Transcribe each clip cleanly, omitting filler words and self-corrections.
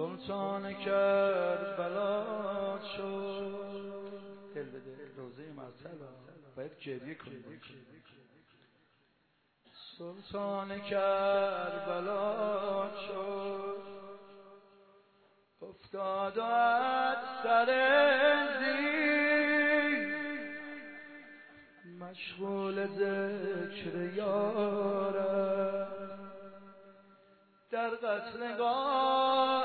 سلطان کربلا شد. دل به دل روزه مرتبه باید گریه کنیم. سلطان کربلا شد، افتاد و از سر زیر مشغول ذکر یارم. در قتلگاه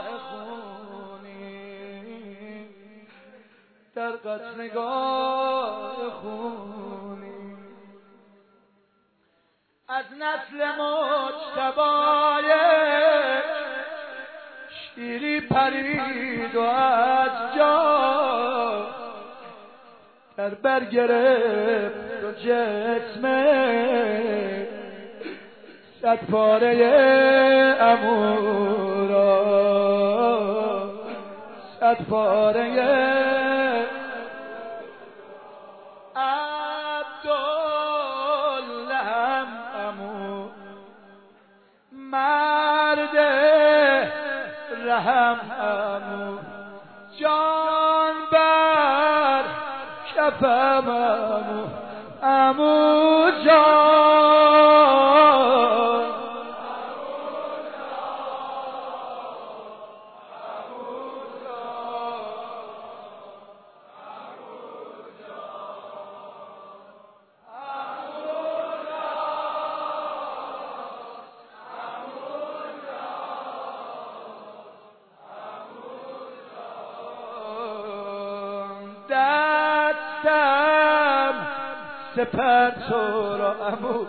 خونی، در قتلگاه خونی، از نسل مجتبی شیری پرید و از جا در بر گرفت و جسمه صد پاره عمو را، صد پاره عبدالله هم عمو، مرد رحم عمو، جان بر کفم عمو، عمو جان، دستم سپر تو را عمو،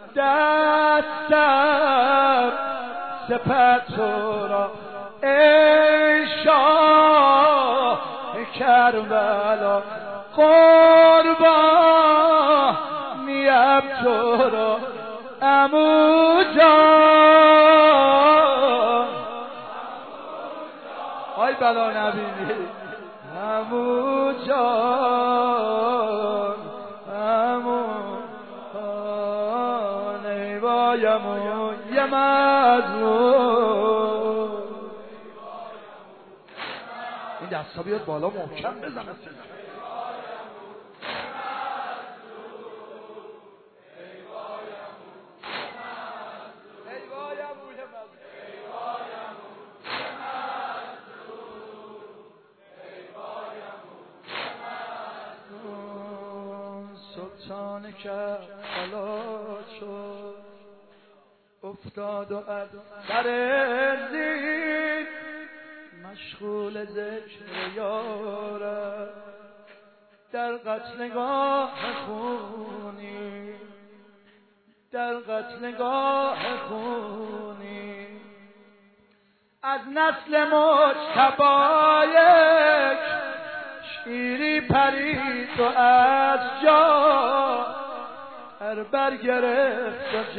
دستم سپر تو را ای شاه کربلا، قربانیم تو را عمو جان. آی بلا نبینی عمو جان، عمو جان، ای وای عمو یه مظلوم. این دستا بیاد بالا محکم بزنه. سلطان کربلا شد، افتاد و از سر زیر مشغول ذکر یارم. در قتلگاه خونی، در قتلگاه خونی، از نسل مجتبی شیری پرید و از جا در بر گرفت و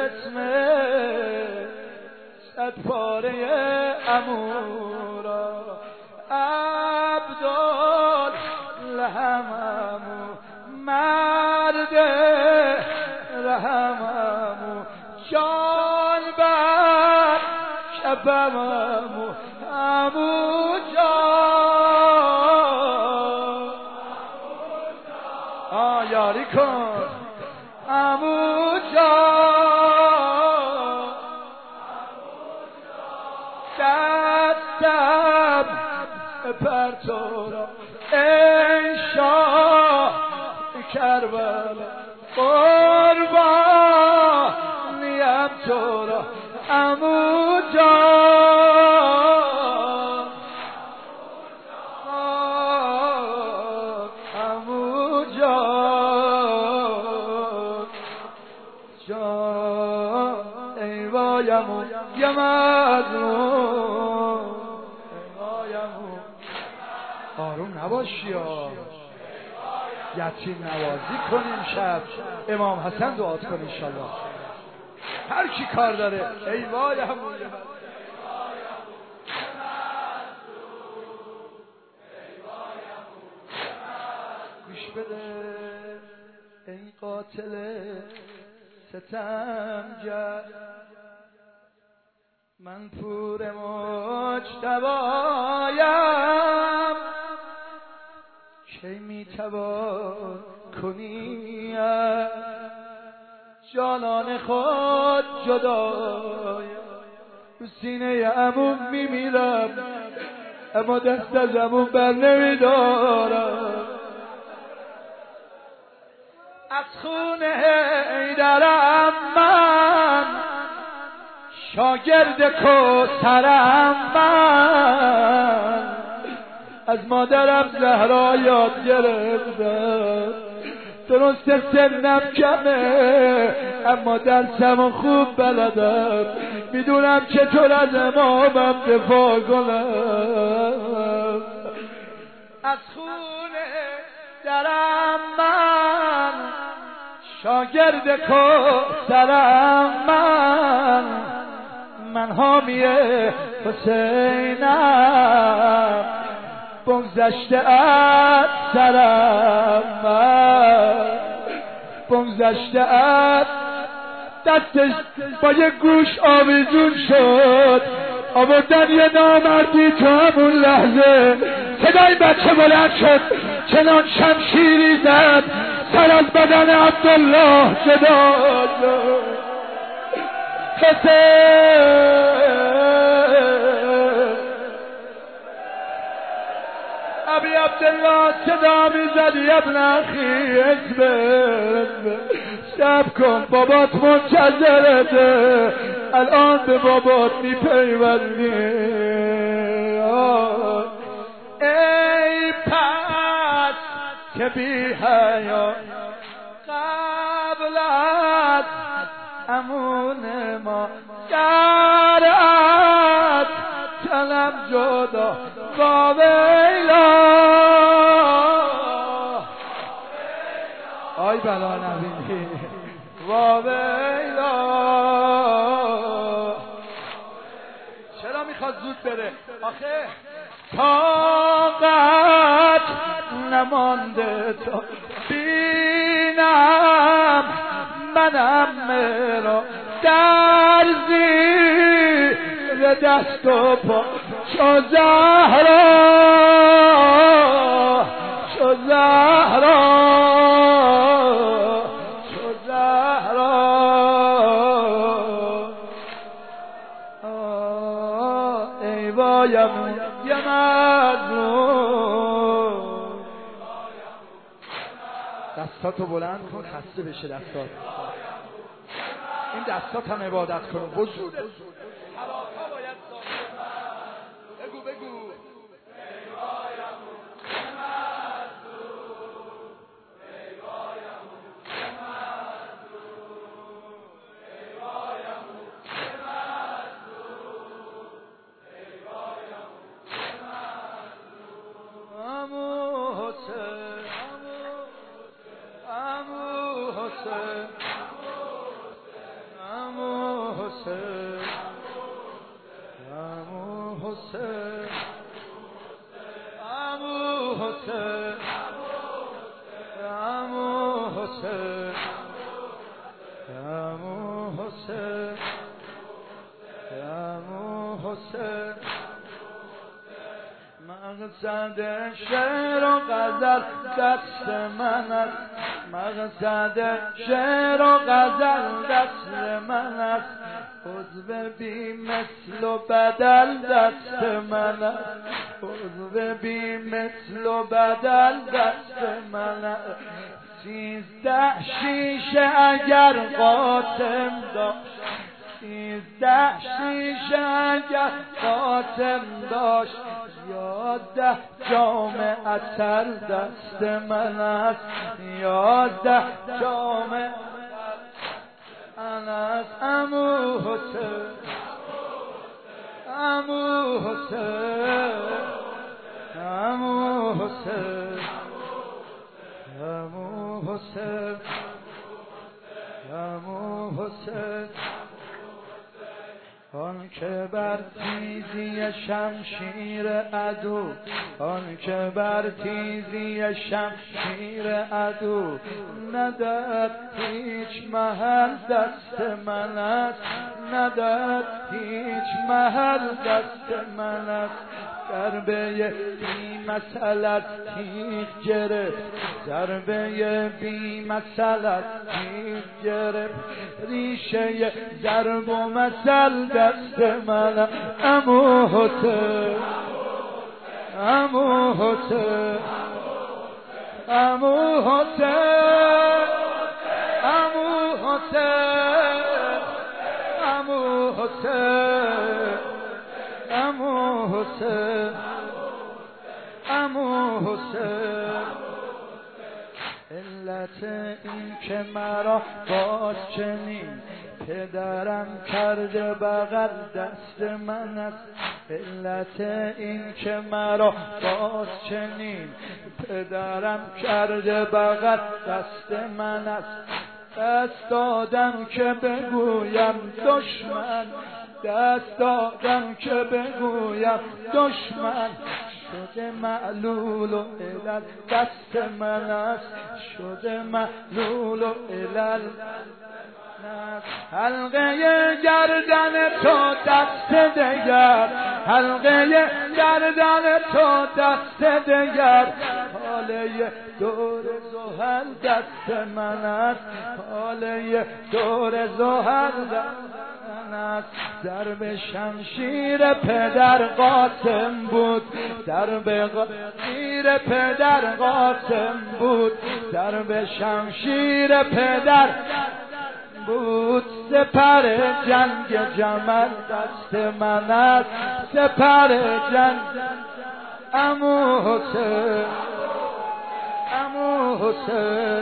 جسمه صد پاره عمو را، عبدالله هم عمو، مرد رحم عمو، جان بر کفم عمو، عمو جان، یاری کن عمو جان. دستم پر تو را ای شاه کربلا، قربانیم تو را عمو جان، عمو جان، جان، ای وای عمو یه مظلوم، ای وای عمو. آروم نباشی ها، یتیم نوازی کنیم، شب امام حسن دعا کن انشالله. هر کی کار داره ای وای عمو. گوش بده ای قاتل ستمگر، من پور مجتبایم کی میتوان کنی از جانان خود جدای تو سینه عموم میمیرم اما دست از عموم بر نمیدارم از خونه حیدرم من شاگرد کوثرم من از مادرم زهرا یاد گرفتم درسته سنم کمه اما درسم خوب بلدم میدونم چطور از امامم دفاع کنم از خونه درم من شاگرد کوثرم من حامی حسینم بگذشته از سرم بگذشته از دستش با یه گوش آویزون شد آوردن یه نامردی تو همون لحظه صدای بچه بلند شد چنان شمشیری زد سر از بدن عبدالله جدا شد ابی عبدالله صدا میزدی ابن اخی اصبر شب کن بابات منتظرته الان به بابات میپیوندی ای پس که بی حیا قبل از امون ما گرد تنم جدا با ویلا آی بلا نبینی با ویلا چرا میخواد زود بره آخه طاقت نمانده تا بینم منم مرا در زیر دست و پا چو زهرا چو زهرا چو زهرا ای وایم یه مظلوم دستاتو بلند کن خسته بشه دستات این دستات هم عبادت کن وجود حواتا باید بگو بگو مقصد شعر و غزل دست من است مقصد شعر و غزل دست من است عضو بی مثل و بدل دست من است عضو بی مثل و بدل دست من است 13 شیشه اگر قاتم داشت 13 شیشه اگر قاتم داشت 11 جام عطر دست من است 11 جام من است عمو حسین عمو حسین عمو حسین عمو حسین عمو حسین آن که بر تیزی شمشیر عدو، آن که بر تیزی شمشیر عدو نداد هیچ محل دست من است، نداد هیچ محل دست من است. ضربه بی مسئلت تیغ گرفت، ضربه بی مسئلت تیغ گرفت، ریشه ضرب و مثل دست من. عمو حسین، عمو حسین، عمو حسین، عمو حسین، عمو حسین، عمو حسین، عمو حسین. علت این که مرا باز چنین پدرم کرده بغل دست من است، علت این که مرا باز چنین پدرم کرده بغل دست من است. دست دادم که بگویم دشمن، دست دادم که بگویم دشمن، شده معلول و علل دست من است، شده معلول و علل. حلقه گردن تو دست دگر، حلقه گردن تو دست دگر، حاله دور زحل دست من است، حاله دور زحل دست من است. ضرب شمشیر پدر قاسم بود، ضرب شمشیر پدر قاسم بود، ضرب شمشیر پدر بود. سپر جنگ جمل دست من است، سپر جنگ. عمو حسین، عمو حسین،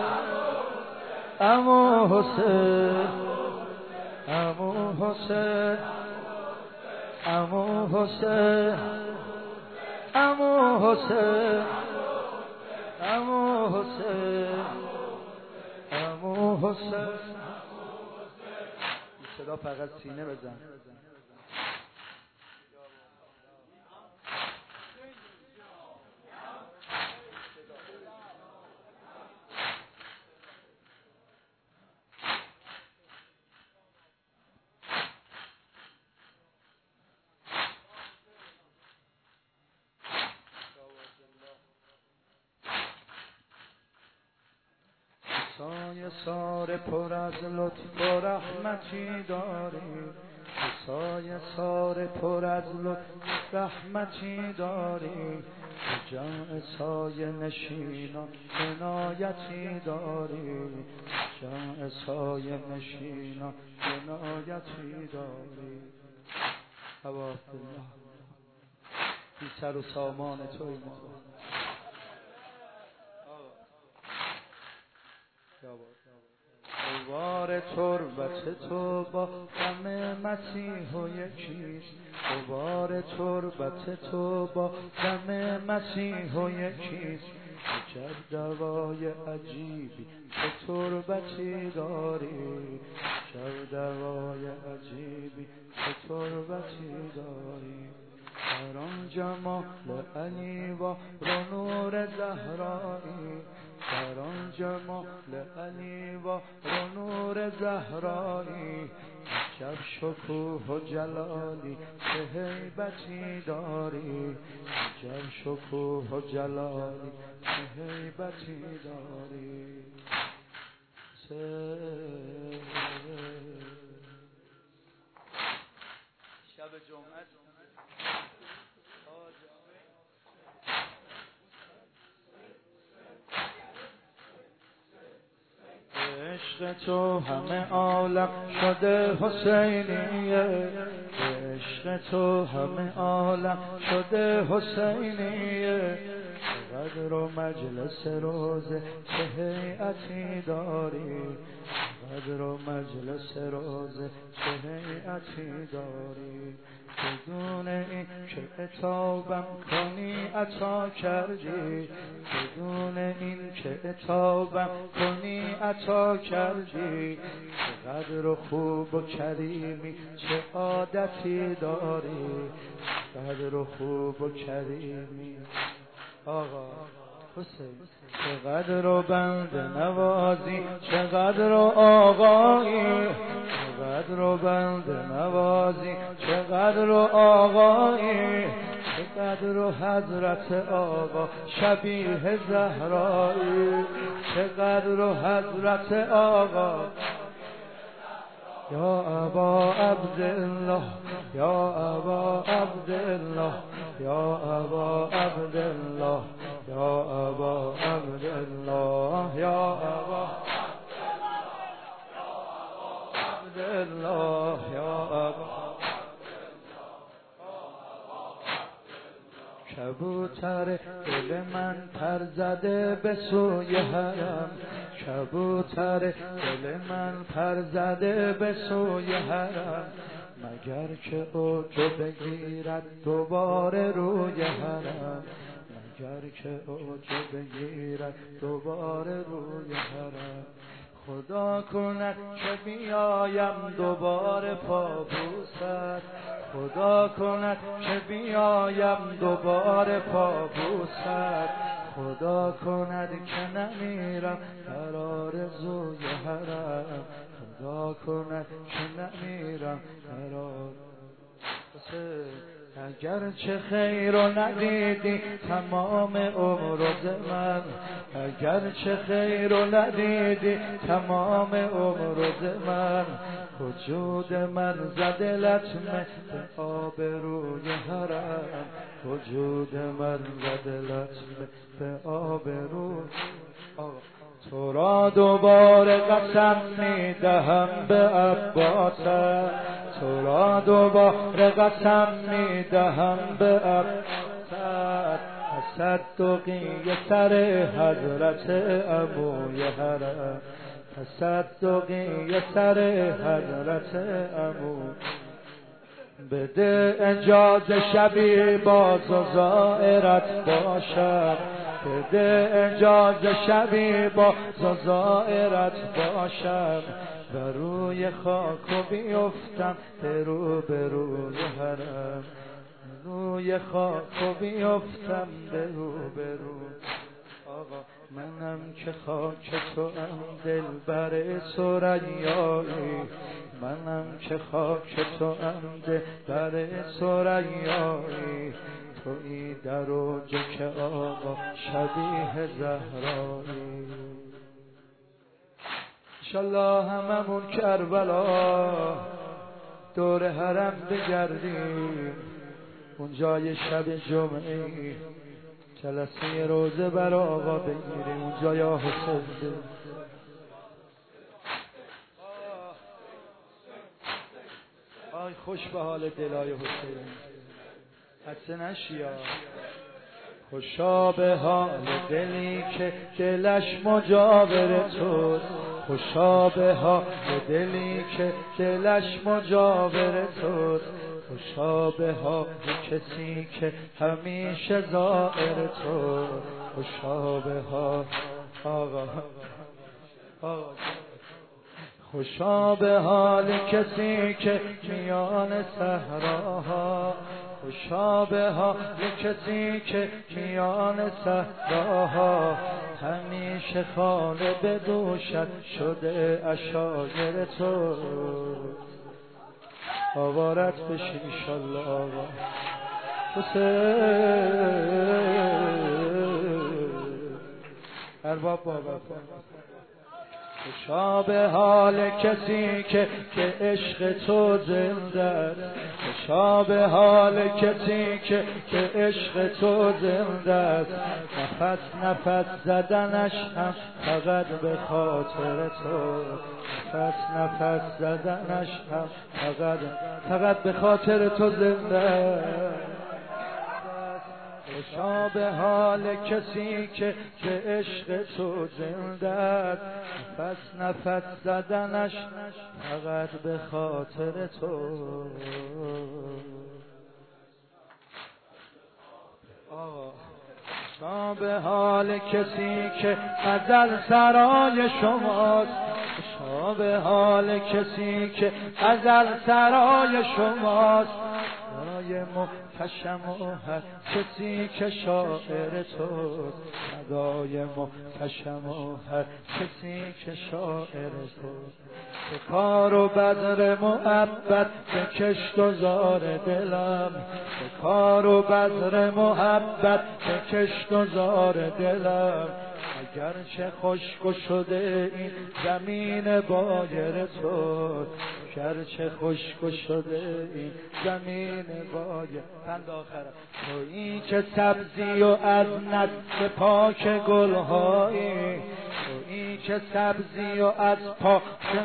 عمو حسین، عمو حسین، عمو حسین، عمو حسین، عمو حسین، عمو حسین. صدا فقط سینه بزن. سایه سار پر از لطف و رحمتی داری، سایه سار پر از لطف رحمتی داری، جمع سایه نشینان عنایتی داری، جمع سایه نشینان عنایتی داری. ابا عبدالله بی سر و سامان توی غبار تربت تو با غم مسیح و یکیست، غبار تربت تو با غم مسیح و یکیست. عجب دوای عجیبی چه تربتی داری، عجب دوای عجیبی چه تربتی داری. در آن جمال علی و نور زهرایی، در آن جمال علی و نور زهرایی، عجب شکوه و جلالی چه هیبتی داری، عجب شکوه و جلالی چه هیبتی داری. شب جمعه عشق تو همه عالم شده حسینیه، عشق تو همه عالم شده حسینیه قدر و مجلس روزه چه هیئتی داری قدر و مجلس روزه چه هیئتی داری بدون این که عتابم کنی عطا کردی بدون این که عتابم کنی عطا کردی قدر و خوب و کریمی چه عادتی داری قدر و خوب و کریمی آقا حسین چقدر و بنده نوازی چقدر و آقایی چقدر و بنده نوازی چقدر و آقایی چقدر و حضرت آقا شبیه زهرایی چقدر و حضرت آقا یا ابا عبدالله یا ابا عبدالله یا ابا عبدالله یا ابا عبدالله یا ابا عبدالله یا ابا کبوتر دل من پر زده به سوی حرم کبوتر دل من پر زده به سوی حرم مگر که اوجو بگیرد دوباره روی حرم مگر که اوجو بگیرد دوباره روی حرم خدا کند که بیایم دوباره پابوست خدا کند که بیایم دوباره پابوست خدا کند که نمیرم در آرزوی حرم خدا کند که نمیرم در آرزوی اگر چه خیر و ندیدی تمام عمر من اگر چه خیر و ندیدی تمام عمر من وجود من زده لطمه به آبروی حرم وجود من زده لطمه به آبروی تو را دوباره قسم میدهم به عباست تو را دوباره قسم میدهم به عباست تصدقی سر حضرت عموی حرم تصدقی سر حضرت عمو بده اجازه شبی باز و زائرت باشم بده اجازه شبی باز و زائرت باشم و روی خاک و بیفتم به روی حرم روی خاک و بیفتم به روی آقا منم که خاک تو ام دلبر ثریایی منم که خاک تو ام دلبر ثریایی تویی در اوج که آقا شبیه زهرایی انشالله هممون کربلا دور حرم بگردیم اونجای شب جمعه جلسه روزه بر آقا بگیریم اونجا یا حسین آی خوش به حال دلای حسین حسن اشیا خوشا به حال دلی که دلش مجاور توست خوشا به حال دلی که دلش مجاور توست خوشا به حال کسی که همیشه زائر تو خوشا به حال آقا خوشا به حال کسی که میان صحراها خوشا به حال کسی که میان صحراها همیشه خانه به دوشت شده عشایر تو آوارت بشین انشالله آقا حسین ارباب بابا خوشا به حال کسی که عشق تو زنده است، خوشا به حال کسی که عشق تو زنده است. نفس زدنش هم فقط به خاطر تو، نفس زدنش هم فقط به خاطر تو زنده است. خوشا به حال کسی که عشق تو زنده است، نفس زدنش فقط به خاطر تو. خوشا به حال کسی که ازل سرای شماست، خوشا به حال کسی که ازل سرای شماست. محتشم و هر کسی که شاعر توست، ندای محتشم و هر کسی که شاعر توست. به کار و بذر محبت به کشت و زار دلم، به کار و بذر محبت به کشت و زار دلم. اگرچه خشک شده این زمین بایر تو، گرچه خشک شده این زمین بایر. بند آخرم. تویی که سبزی و از نسل پاک گلهایی، تویی که سبزی و از پاک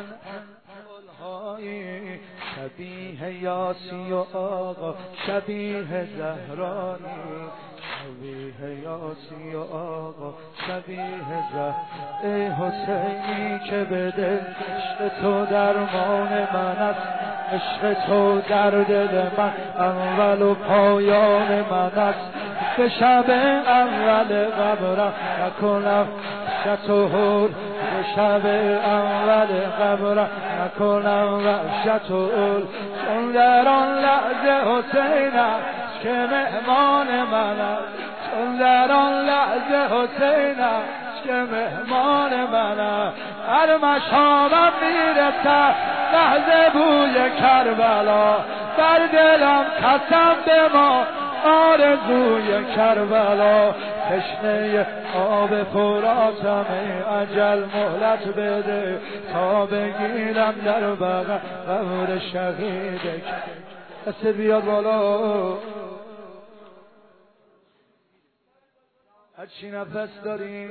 گلهایی. شبیه یاسی و آقا شبیه زهرانی، شبیه یاسی و آقا شبیه زهر. ای حسینی که بده عشق تو درمان من است، عشق تو در دل من اول و پایان من است. به شب اول قبرم نکنم وحشت و هول، به شب اول قبرم نکنم وحشت و هول. چون در آن لحظه حسینم که مهمان من است، چون در آن لحظه حسینم که مهمان من است. هر مشامم میرسد لحظه بوی کربلا، بر دلم قسم به ما آرزوی کربلا. تشنه آب فراتم اجل مهلت بده، تا بگیرم در بغل قبر شهیدک. دست بیاد بالا. هرچی نفس داریم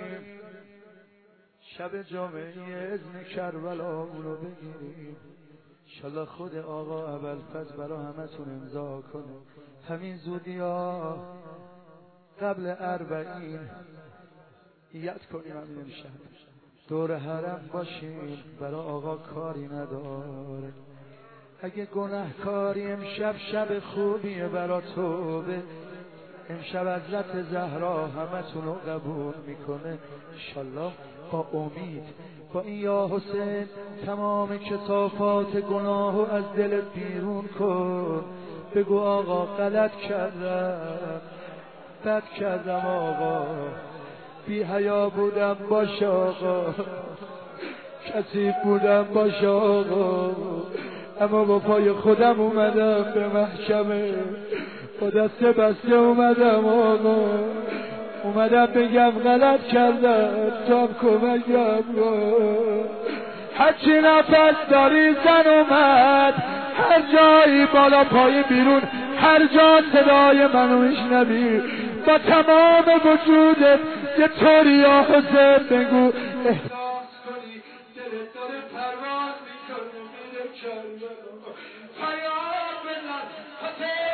شب جمعه اذن کربلا رو بگیریم. انشالله خود آقا ابوالفضل برا همتون امضا کنه. همین زودی ها قبل 40 نیت کنیم همین امشب دور حرم باشیم. برا آقا کاری نداره. اگه گناهکاری امشب شب خوبیه برا توبه. امشب حضرت زهرا همتون رو قبول میکنه انشالله. با امید با این یا حسین تمام کثافات گناهو از دلت بیرون کن. بگو آقا غلط کردم، بد کردم آقا، بی حیا بودم باش آقا، کثیف بودم باش آقا، اما با پای خودم اومدم به محکمه، با دست بسته اومدم آقا، اومدم بگم غلط کردم، تو هم کمکم کن. هرچی نفس داری زن اومد، هر جایی بالا پای بیرون، هر جا صدای منو میشنوی با تمام وجودت یه طوری یا حسین بگو احساس کنی دلت داره پرواز میکنه میره کربلا. پیام بزن حسین.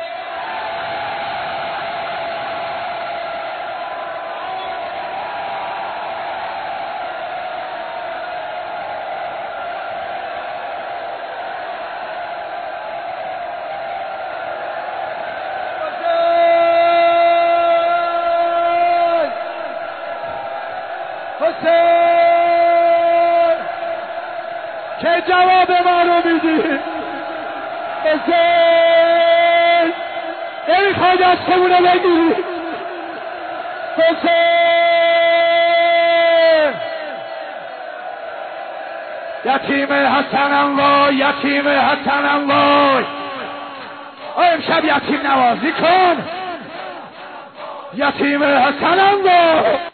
حسین که جواب ما رو میدی؟ حسین نمیخوای دستمونه بگیری؟ حسین یتیم حسنم وای، یتیم حسنم وای، امشب یتیم نوازی کن، یتیم حسنم وای.